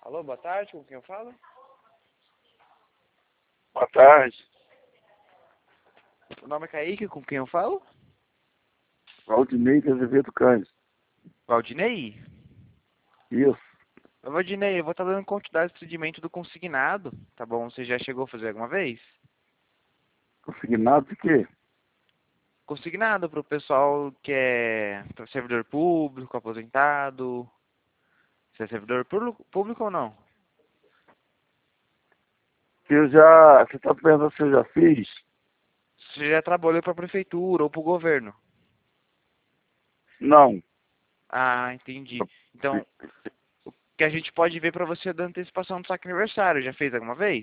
Alô, boa tarde, com quem eu falo? Boa tarde, O nome é Kaique, com quem eu falo? Valdinei de Azevedo Cândido. Valdinei? Isso, Ô, Valdinei, eu vou estar dando continuidade ao procedimento do consignado, tá bom? Você já chegou a fazer alguma vez? consignado de quê? Consignado para o pessoal que é servidor público, aposentado. Você é servidor público ou não? Você está perguntando se eu já fiz? Você já trabalhou para a prefeitura ou para o governo? Não, Ah, entendi. Então, o que a gente pode ver para você é da antecipação do saque aniversário, já fez alguma vez?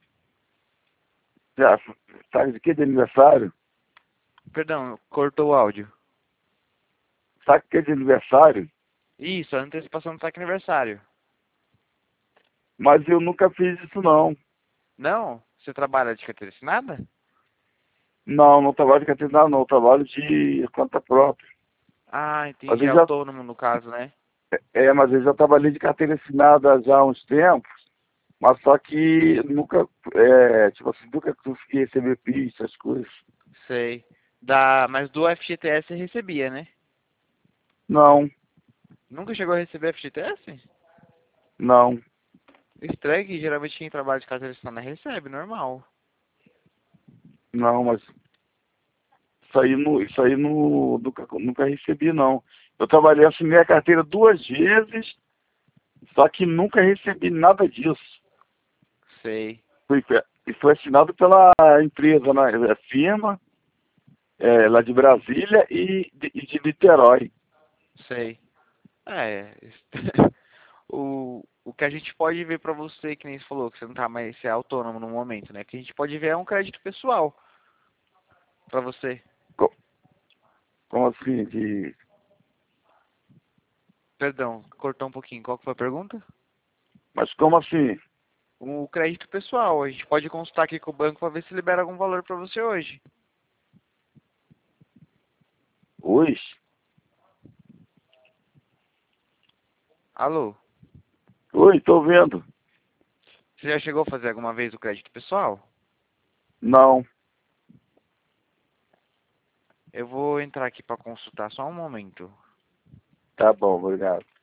já, sabe de quê? De aniversário? Perdão, cortou o áudio. Sabe o que é de aniversário? Isso, a antecipação do saque aniversário. Mas eu nunca fiz isso não. Não? Você trabalha de carteira assinada? Não, não trabalho de carteira não, eu trabalho de conta própria. Ah, Mas entendi. É eu já, autônomo no caso, né? mas eu já trabalhei de carteira assinada já há uns tempos, mas só que nunca, tipo assim, nunca consegui receber PIS, essas coisas. Sei. Mas do FGTS você recebia, né? Não, Nunca chegou a receber FGTS? não. Estranho que geralmente quem trabalha de carteira assinada recebe, normal. Não, mas nunca recebi, não. Eu trabalhei, assinei a carteira 2 vezes, só que nunca recebi nada disso. Sei, E foi assinado pela empresa, né, firma, lá de Brasília e de Niterói. sei. É, o que a gente pode ver pra você, que nem você falou, que você não tá mais ser autônomo no momento, né? O que a gente pode ver é um crédito pessoal pra você. Co- Como assim? Perdão, cortou um pouquinho. Qual que foi a pergunta? Mas como assim? O crédito pessoal. A gente pode consultar aqui com o banco pra ver se libera algum valor pra você hoje. Hoje? Alô? Oi, tô vendo. Você já chegou a fazer alguma vez o crédito pessoal? Não, Eu vou entrar aqui para consultar só um momento. tá bom, obrigado.